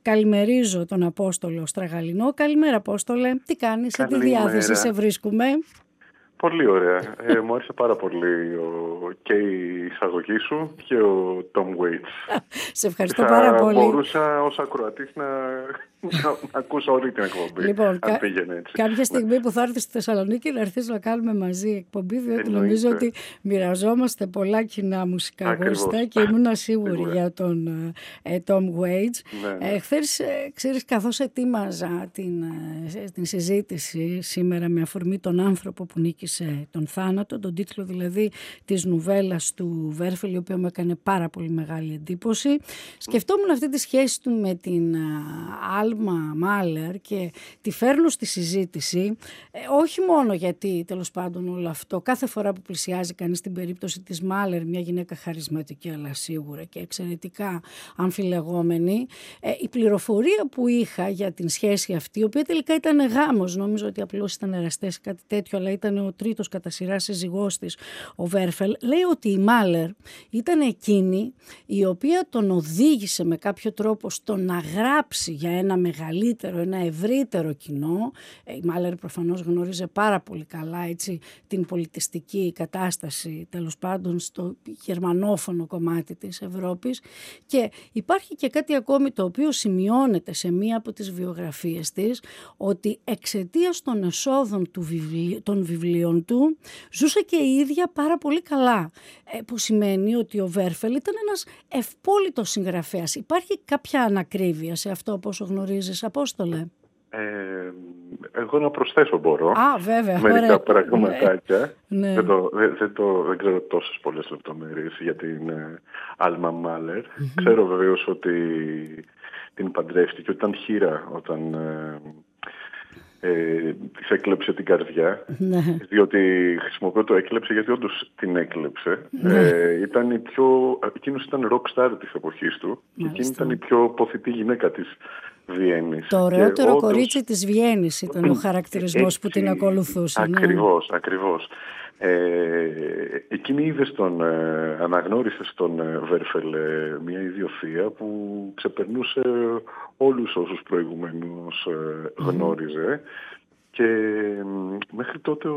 καλημερίζω τον Απόστολο Στραγαλινό. Καλημέρα, Απόστολε. Τι κάνεις, σε τι διάθεση σε βρίσκουμε? Πολύ ωραία. Μου άρεσε πάρα πολύ και η εισαγωγή σου και ο Tom Waits. Σε ευχαριστώ πάρα πολύ. Θα μπορούσα ως ακροατής να ακούσω όλη την εκπομπή. Λοιπόν, αν πήγαινε έτσι. κάποια στιγμή που θα έρθεις στη Θεσσαλονίκη να έρθεις να κάνουμε μαζί εκπομπή, διότι νομίζω ότι μοιραζόμαστε πολλά κοινά μουσικά γούστα και ήμουν σίγουρη για τον Tom Waits. Ναι. Χθες, ξέρεις, καθώς ετοίμαζα την συζήτηση σήμερα με αφορμή τον άνθρωπο που νίκησε τον θάνατο, τον τίτλο δηλαδή της νουβέλας του Βέρφελ, η οποία μου έκανε πάρα πολύ μεγάλη εντύπωση, σκεφτόμουν αυτή τη σχέση του με την Άλμα Μάλερ και τη φέρνω στη συζήτηση, όχι μόνο γιατί τέλος πάντων όλο αυτό, κάθε φορά που πλησιάζει κανείς την περίπτωση της Μάλερ, μια γυναίκα χαρισματική αλλά σίγουρα και εξαιρετικά αμφιλεγόμενη, η πληροφορία που είχα για την σχέση αυτή, η οποία τελικά ήταν γάμος, νόμιζα ότι απλώς ήταν εραστές κάτι τέτοιο, αλλά ήταν ο τρίτος κατά σειρά σύζυγός της, ο Βέρφελ, λέει ότι η Μάλερ ήταν εκείνη η οποία τον οδήγησε με κάποιο τρόπο στο να γράψει για ένα μεγαλύτερο, ένα ευρύτερο κοινό. Η Μάλερ προφανώς γνώριζε πάρα πολύ καλά, έτσι, την πολιτιστική κατάσταση, τέλος πάντων στο γερμανόφωνο κομμάτι της Ευρώπης, και υπάρχει και κάτι ακόμη το οποίο σημειώνεται σε μία από τις βιογραφίες της, ότι εξαιτίας των εσόδων των βιβλίων του ζούσε και η ίδια πάρα πολύ καλά, που σημαίνει ότι ο Βέρφελ ήταν ένας ευπόλυτος συγγραφέας. Υπάρχει κάποια ανακρίβεια σε αυτό, πόσο γνωρίζεις, Απόστολε? Εγώ να προσθέσω μπορώ. Βέβαια, μερικά πραγματάκια. Ναι. Δεν ξέρω τόσες πολλές λεπτομέρειες για την Άλμα Μάλερ. Ξέρω βεβαίως ότι την παντρεύτηκε, ότι ήταν χήρα όταν της έκλεψε την καρδιά. Ναι. Διότι χρησιμοποιώ το έκλεψε γιατί όντως την έκλεψε. Εκείνος ήταν rock star της εποχής του. Και εκείνη ήταν η πιο ποθητή γυναίκα της Βιέννης. Το ωραιότερο κορίτσι της Βιέννης ήταν ο χαρακτηρισμός που την ακολουθούσε. Ακριβώς. Εκείνη αναγνώρισε στον Βέρφελ μια ιδιοφυΐα που ξεπερνούσε όλους όσους προηγουμένως γνώριζε, και μέχρι τότε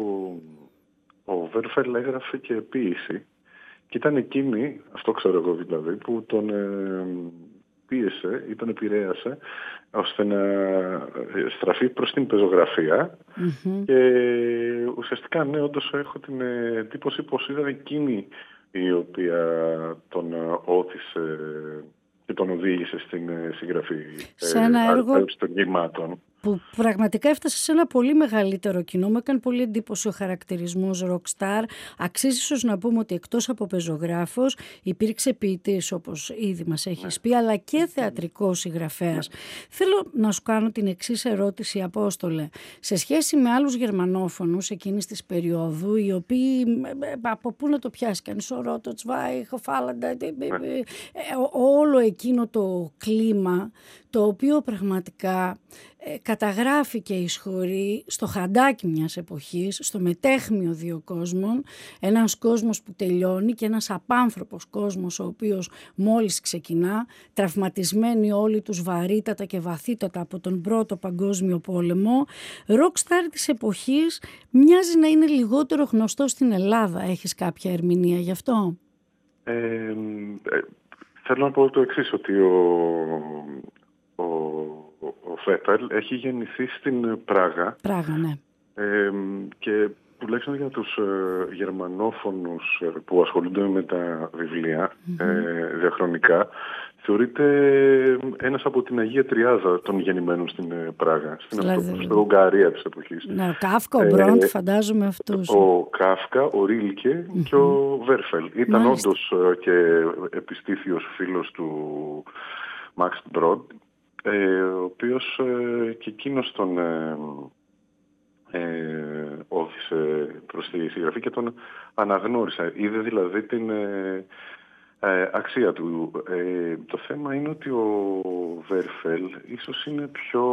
ο Βέρφελ έγραφε και ποίηση, και ήταν εκείνη, αυτό ξέρω εγώ δηλαδή, που τον πίεσε ή τον επηρέασε ώστε να στραφεί προς την πεζογραφία. Και ουσιαστικά, ναι, όντως έχω την εντύπωση πως ήταν εκείνη η οποία τον όθησε και τον οδήγησε στην συγγραφή των κειμάτων. Που πραγματικά έφτασε σε ένα πολύ μεγαλύτερο κοινό. Μου έκανε πολύ εντύπωση ο χαρακτηρισμός rockstar. Αξίζει ίσως να πούμε ότι εκτός από πεζογράφος υπήρξε ποιητής, όπως ήδη μας έχεις πει, αλλά και θεατρικός συγγραφέας. Θέλω να σου κάνω την εξής ερώτηση, Απόστολε. Σε σχέση με άλλους γερμανόφωνους εκείνης της περίοδου, οι οποίοι, από πού να το πιάσει κανείς, ο Ρότο Τσβάιχ, ο Φάλαντα, όλο εκείνο το κλίμα, το οποίο πραγματικά καταγράφει και εισχωρεί στο χαντάκι μιας εποχής, στο μετέχμιο δύο κόσμων, ένας κόσμος που τελειώνει και ένας απάνθρωπος κόσμος ο οποίος μόλις ξεκινά, τραυματισμένοι όλοι τους βαρύτατα και βαθύτατα από τον Πρώτο Παγκόσμιο Πόλεμο. Rockstar της εποχής μοιάζει να είναι λιγότερο γνωστό στην Ελλάδα. Έχεις κάποια ερμηνεία γι' αυτό? Θέλω να πω το εξής, ότι ο Βέρφελ έχει γεννηθεί στην Πράγα. Πράγα, ναι. Και τουλάχιστον για τους γερμανόφωνους που ασχολούνται με τα βιβλία διαχρονικά, θεωρείται ένας από την Αγία Τριάδα των γεννημένων στην Πράγα, στην Ουγγαρία της εποχής. Ναι, ο Κάφκα, ο Μπρόντ, φαντάζομαι αυτούς. Ο Κάφκα, ο Ρίλκε και ο Βέρφελ. Ήταν όντως και επιστήθιος φίλος του Μαξ Μπρόντ, ο οποίος και εκείνος τον όθησε προς τη συγγραφή και τον αναγνώρισε. Είδε δηλαδή την αξία του. Το θέμα είναι ότι ο Βέρφελ ίσως είναι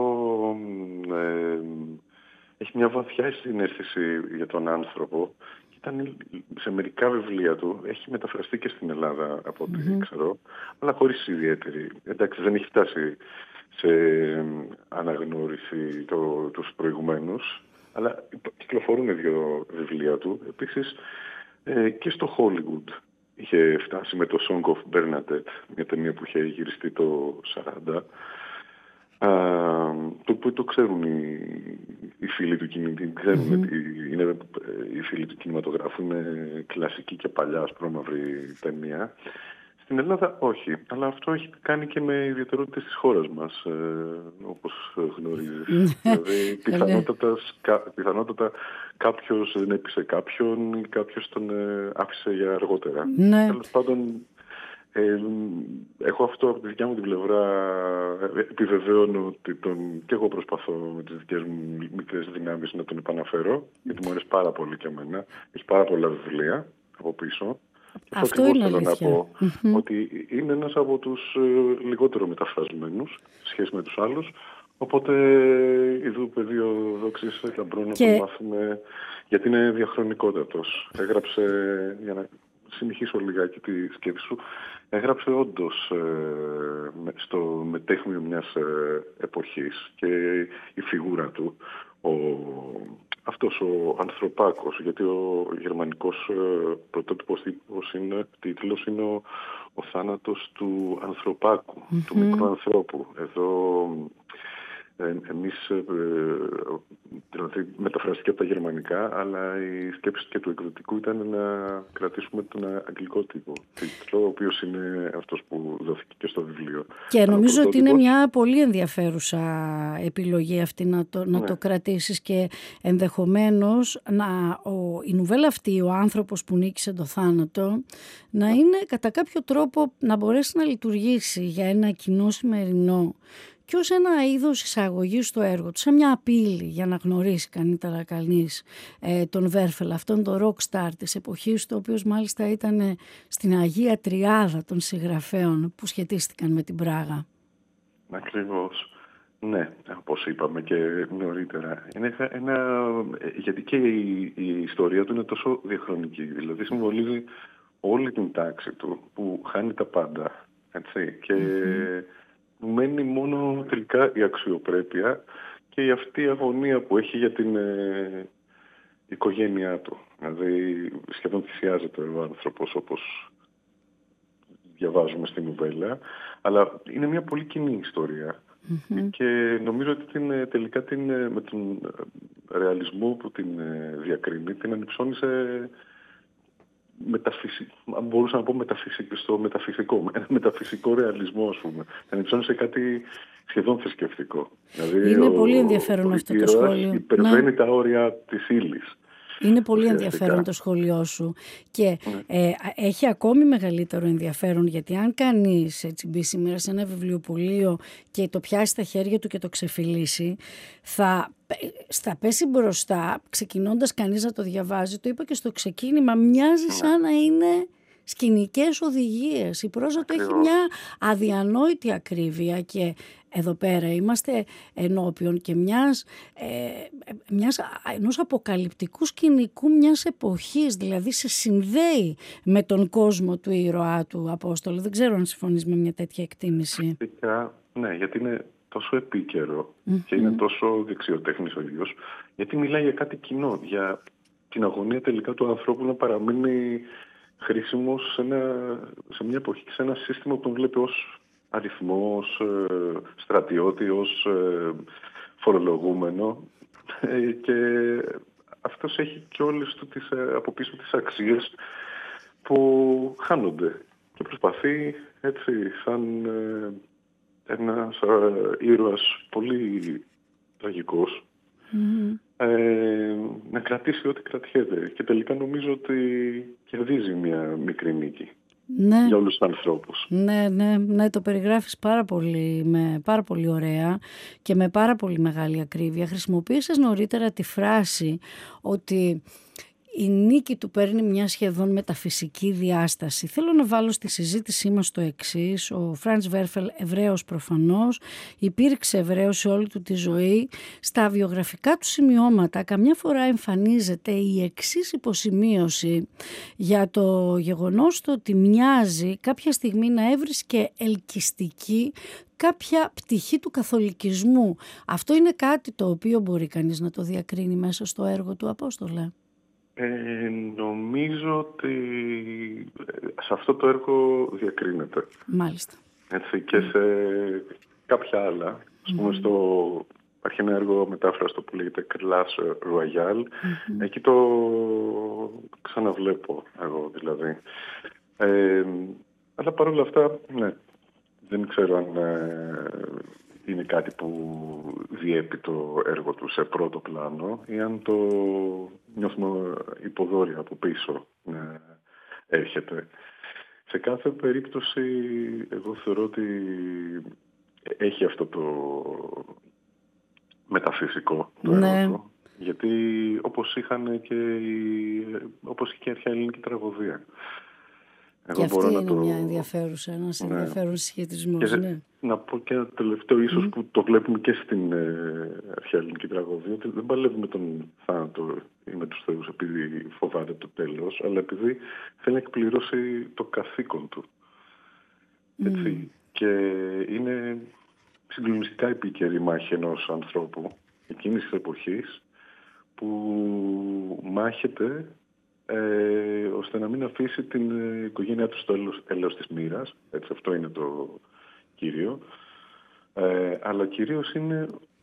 έχει μια βαθιά συναίσθηση για τον άνθρωπο. Ήταν σε μερικά βιβλία του, έχει μεταφραστεί και στην Ελλάδα από ό,τι ξέρω, αλλά χωρίς ιδιαίτερη. Εντάξει, δεν έχει φτάσει σε αναγνώριση τους προηγουμένους, αλλά κυκλοφορούν 2 βιβλία του. Επίσης και στο Hollywood είχε φτάσει με το Song of Bernadette, μια ταινία που είχε γυριστεί το 1940, το ξέρουν οι φίλοι του οι φίλοι του κινηματογράφου, είναι κλασική και παλιά ασπρόμαυρη ταινία. Στην Ελλάδα όχι, αλλά αυτό έχει κάνει και με ιδιαιτερότητες της χώρας μας, όπως γνωρίζεις. Δηλαδή πιθανότατα κάποιος δεν έπεισε κάποιον ή κάποιος τον άφησε για αργότερα. Τέλος πάντων, έχω αυτό από τη δικιά μου την πλευρά, επιβεβαιώνω ότι και εγώ προσπαθώ με τις δικές μου μικρές δυνάμεις να τον επαναφέρω, γιατί μου αρέσει πάρα πολύ και εμένα. Έχει πάρα πολλά βιβλία από πίσω. Αυτό είναι αλήθεια. Θέλω να πω ότι είναι ένας από τους λιγότερο μεταφρασμένους σε σχέση με τους άλλους, οπότε ειδού πεδίο δόξης λαμπρό να το μάθουμε, γιατί είναι διαχρονικότατος. Έγραψε, για να συνεχίσω λιγάκι τη σκέψη σου, έγραψε όντως στο μετέχμιο μιας εποχής, και η φιγούρα του, αυτός ο Ανθρωπάκος, γιατί ο γερμανικός πρωτότυπος τίτλος είναι ο θάνατος του Ανθρωπάκου, του μικρού ανθρώπου. Εδώ εμείς, δηλαδή μεταφραστήκε από τα γερμανικά, αλλά η σκέψη και του εκδοτικού ήταν να κρατήσουμε τον αγγλικό τίτλο, ο οποίος είναι αυτός που δόθηκε και στο βιβλίο. Και νομίζω ότι είναι μια πολύ ενδιαφέρουσα επιλογή αυτή να το κρατήσεις, και ενδεχομένως η νουβέλα αυτή, ο άνθρωπος που νίκησε το θάνατο, να είναι κατά κάποιο τρόπο να μπορέσει να λειτουργήσει για ένα κοινό σημερινό και ως ένα είδος εισαγωγής στο έργο του, σαν μια απείλη για να γνωρίσει καλύτερα κανείς τον Βέρφελ, αυτόν τον rock star της εποχής του, ο οποίος μάλιστα ήταν στην Αγία Τριάδα των συγγραφέων που σχετίστηκαν με την Πράγα. Ακριβώς. Ναι, όπως είπαμε και νωρίτερα. Γιατί και η ιστορία του είναι τόσο διαχρονική, δηλαδή συμβολίζει όλη την τάξη του που χάνει τα πάντα, έτσι, και μένει μόνο τελικά η αξιοπρέπεια και η αυτή αγωνία που έχει για την οικογένειά του. Δηλαδή σχεδόν θυσιάζεται ο άνθρωπος, όπως διαβάζουμε στην νουβέλα, αλλά είναι μια πολύ κοινή ιστορία. Και νομίζω ότι τελικά με τον ρεαλισμό που την διακρίνει, την ανυψώνει σε αν μπορούσα να πω μεταφυσικό ρεαλισμό, ας πούμε. Θα ανυψώνει σε κάτι σχεδόν θρησκευτικό. Δηλαδή, είναι πολύ ενδιαφέρον αυτό το σχόλιο. Υπερβαίνει τα όρια της ύλης. Είναι πολύ ενδιαφέρον το σχόλιο σου, και έχει ακόμη μεγαλύτερο ενδιαφέρον, γιατί αν κανείς μπει σήμερα σε ένα βιβλιοπωλείο και το πιάσει στα χέρια του και το ξεφυλίσει, θα πέσει μπροστά, ξεκινώντας κανείς να το διαβάζει. Το είπα και στο ξεκίνημα, μοιάζει σαν να είναι σκηνικές οδηγίες. Η πρόζα του έχει μια αδιανόητη ακρίβεια, και εδώ πέρα είμαστε ενώπιον και ενός αποκαλυπτικού σκηνικού μιας εποχής, δηλαδή σε συνδέει με τον κόσμο του ήρωά του, Απόστολο. Δεν ξέρω αν συμφωνείς με μια τέτοια εκτίμηση. Ναι, γιατί είναι τόσο επίκαιρο και είναι τόσο δεξιοτέχνης ο ίδιος, γιατί μιλάει για κάτι κοινό, για την αγωνία τελικά του ανθρώπου να παραμείνει χρήσιμος σε μια εποχή, σε ένα σύστημα που τον βλέπει ως αριθμό, ως στρατιώτη, ως φορολογούμενο, και αυτός έχει και όλες του από πίσω τις αξίες που χάνονται, και προσπαθεί έτσι σαν ένας ήρωας πολύ τραγικός να κρατήσει ό,τι κρατιέται, και τελικά νομίζω ότι κερδίζει μια μικρή νίκη. Ναι. Για όλους τους ανθρώπους. Ναι, το περιγράφεις πάρα πολύ ωραία και με πάρα πολύ μεγάλη ακρίβεια. Χρησιμοποίησες νωρίτερα τη φράση ότι η νίκη του παίρνει μια σχεδόν μεταφυσική διάσταση. Θέλω να βάλω στη συζήτησή μας το εξής. Ο Φραντς Βέρφελ, Εβραίος προφανώς, υπήρξε Εβραίος σε όλη του τη ζωή. Στα βιογραφικά του σημειώματα καμιά φορά εμφανίζεται η εξής υποσημείωση για το γεγονός το ότι μοιάζει κάποια στιγμή να έβρισκε ελκυστική κάποια πτυχή του καθολικισμού. Αυτό είναι κάτι το οποίο μπορεί κανείς να το διακρίνει μέσα στο έργο του Απόστολε? Νομίζω ότι σε αυτό το έργο διακρίνεται. Μάλιστα. Έτσι, και σε κάποια άλλα. Ας πούμε, υπάρχει ένα έργο μετάφραστο που λέγεται Clash Royale. Εκεί το ξαναβλέπω εγώ δηλαδή. Αλλά παρόλα αυτά, ναι, δεν ξέρω αν είναι κάτι που διέπει το έργο του σε πρώτο πλάνο ή αν το νιώθουμε υποδόρια από πίσω να έρχεται. Σε κάθε περίπτωση εγώ θεωρώ ότι έχει αυτό το μεταφυσικό το έργο του, γιατί όπως όπως είχε η αρχαία ελληνική τραγωδία. Και αυτή είναι μια ενδιαφέρουσα, ένας ενδιαφέρον συσχετισμός. Να πω και ένα τελευταίο ίσως που το βλέπουμε και στην αρχαία ελληνική τραγωδία, ότι δεν παλεύει με τον θάνατο ή με τους θεούς επειδή φοβάται το τέλος, αλλά επειδή θέλει να εκπληρώσει το καθήκον του. Έτσι. Και είναι συγκλονιστικά επίκαιρη μάχη ενός ανθρώπου εκείνης της εποχής που μάχεται ώστε να μην αφήσει την οικογένειά του στο έλεος της μοίρας. Έτσι, αυτό είναι το κύριο. Αλλά κυρίως είναι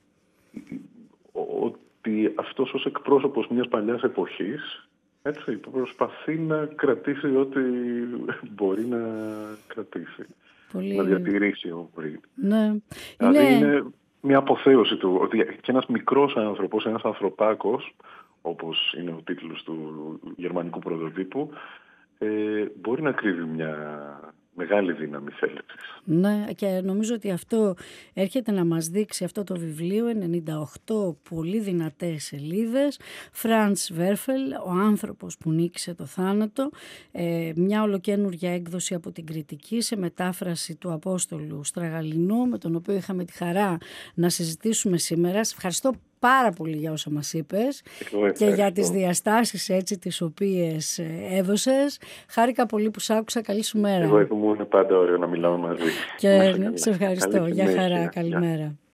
ότι αυτός ως εκπρόσωπος μιας παλιάς εποχής, έτσι, προσπαθεί να κρατήσει ό,τι μπορεί να κρατήσει. Να διατηρήσει όπου μπορεί. Ναι. Δηλαδή είναι μια αποθέωση του ότι και ένας μικρός άνθρωπος, ένας ανθρωπάκος, όπως είναι ο τίτλος του γερμανικού πρωτοτύπου, μπορεί να κρύβει μια μεγάλη δύναμη θέλησης. Ναι, και νομίζω ότι αυτό έρχεται να μας δείξει αυτό το βιβλίο, 98 πολύ δυνατές σελίδες, Φραντς Βέρφελ, ο άνθρωπος που νίκησε το θάνατο, μια ολοκαίνουργια έκδοση από την Κριτική σε μετάφραση του Απόστολου Στραγαλινού, με τον οποίο είχαμε τη χαρά να συζητήσουμε σήμερα. Σε ευχαριστώ πάρα πολύ για όσα μας είπες και για τις διαστάσεις έτσι τις οποίες έδωσες. Χάρηκα πολύ που σ' άκουσα. Καλή σου μέρα. Εγώ μου είναι πάντα ωραίο να μιλάμε μαζί. Και σε ευχαριστώ. Για χαρά. Καλημέρα.